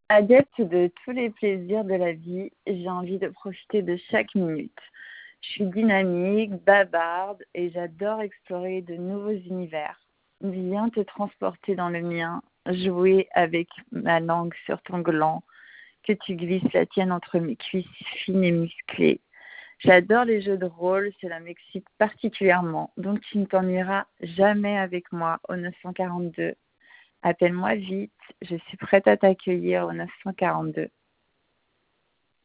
Adepte de tous les plaisirs de la vie, j'ai envie de profiter de chaque minute. Je suis dynamique, bavarde et j'adore explorer de nouveaux univers. Viens te transporter dans le mien, jouer avec ma langue sur ton gland, que tu glisses la tienne entre mes cuisses fines et musclées. J'adore les jeux de rôle, cela m'excite particulièrement, donc tu ne t'ennuieras jamais avec moi au 942. Appelle-moi vite, je suis prête à t'accueillir au 942.